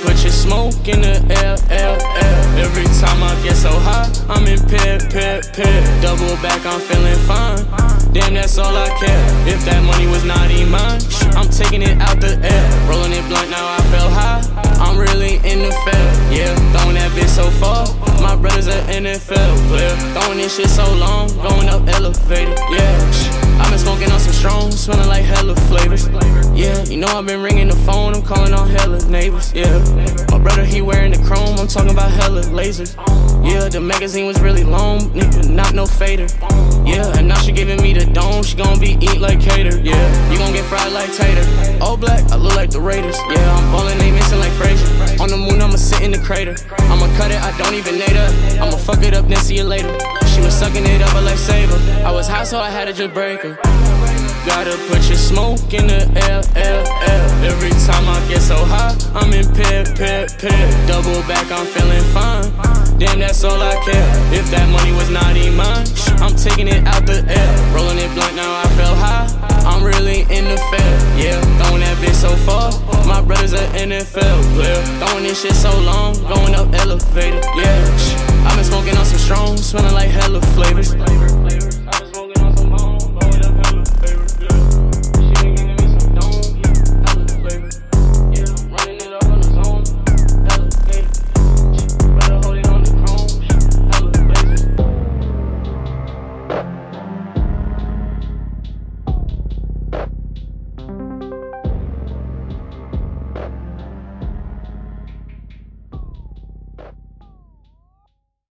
put your smoke in the air. Every time I get so high, I'm in pit. Double back, I'm feeling fine. Damn, that's all I care. If that money was not even mine, I'm taking it out the air. Rolling it blunt, now I feel high. I'm really in the field, yeah. Throwing that bitch so far. My brother's an NFL player. Throwing this shit so long, going up elevated, yeah. I've been smoking on some strong, smelling like hella flavors. Yeah, you know I've been ringing the phone, I'm calling on hella neighbors. Yeah, my brother he wearing the chrome, I'm talking about hella lasers. Yeah, the magazine was really long, nigga, not no fader. Yeah, and now she giving me the dome, she gon' be eat like cater. Yeah, you gon' get fried like tater. All black, I look like the Raiders. Yeah, I'm ballin', they missing like Frazier. On the moon, I'ma sit in the crater. I'ma cut it, I don't even need her. I'ma fuck it up, then see you later. She was sucking it up a lifesaver. I was high, so I had to just break her. Gotta put your smoke in the air. Every time I get so high, I'm in pit. Double back, I'm feeling fine. Damn, that's all I care. If that money was not even mine, I'm taking it out the air. Rolling it blunt, now I feel high. I'm really in the field, yeah. Throwing that bitch so far. My brother's an NFL player. Throwing this shit so long, going up elevated, yeah. I've been smoking on some strong, smelling like hella flavors.